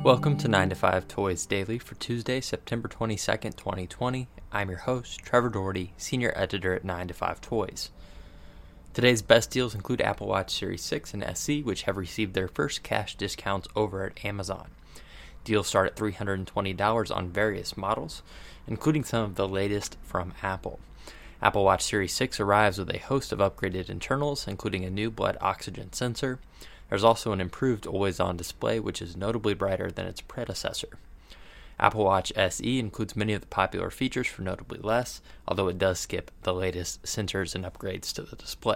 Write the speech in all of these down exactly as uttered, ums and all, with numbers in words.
Welcome to nine to five Toys Daily for Tuesday, September twenty-second, twenty twenty. I'm your host, Trevor Doherty, Senior Editor at nine to five Toys. Today's best deals include Apple Watch Series six and S E, which have received their first cash discounts over at Amazon. Deals start at three hundred twenty dollars on various models, including some of the latest from Apple. Apple Watch Series six arrives with a host of upgraded internals, including a new blood oxygen sensor. There's also an improved always-on display, which is notably brighter than its predecessor. Apple Watch S E includes many of the popular features for notably less, although it does skip the latest sensors and upgrades to the display.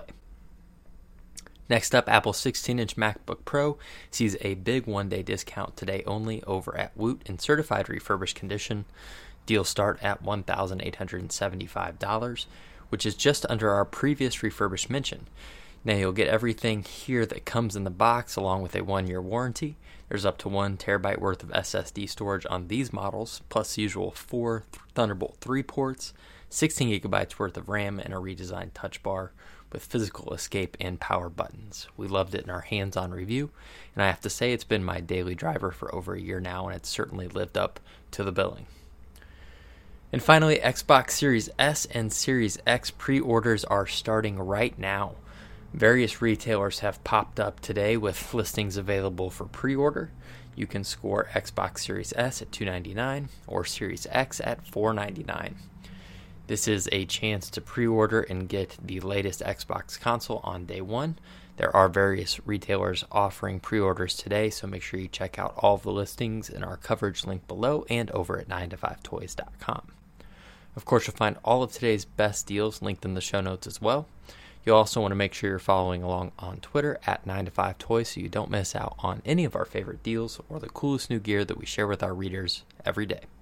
Next up, Apple's sixteen-inch MacBook Pro sees a big one-day discount today only over at Woot in certified refurbished condition. Deals start at one thousand eight hundred seventy-five dollars, which is just under our previous refurbished mention. Now you'll get everything here that comes in the box along with a one-year warranty. There's up to one terabyte worth of S S D storage on these models, plus the usual four Thunderbolt three ports, sixteen gigabytes worth of RAM, and a redesigned touch bar with physical escape and power buttons. We loved it in our hands-on review, and I have to say it's been my daily driver for over a year now, and it's certainly lived up to the billing. And finally, Xbox Series S and Series X pre-orders are starting right now. Various retailers have popped up today with listings available for pre-order. You can score Xbox Series S at two hundred ninety-nine dollars or Series X at four hundred ninety-nine dollars. This is a chance to pre-order and get the latest Xbox console on day one. There are various retailers offering pre-orders today, so make sure you check out all of the listings in our coverage link below and over at nine to five toys dot com. Of course, you'll find all of today's best deals linked in the show notes as well. You'll also want to make sure you're following along on Twitter at nine to five toys so you don't miss out on any of our favorite deals or the coolest new gear that we share with our readers every day.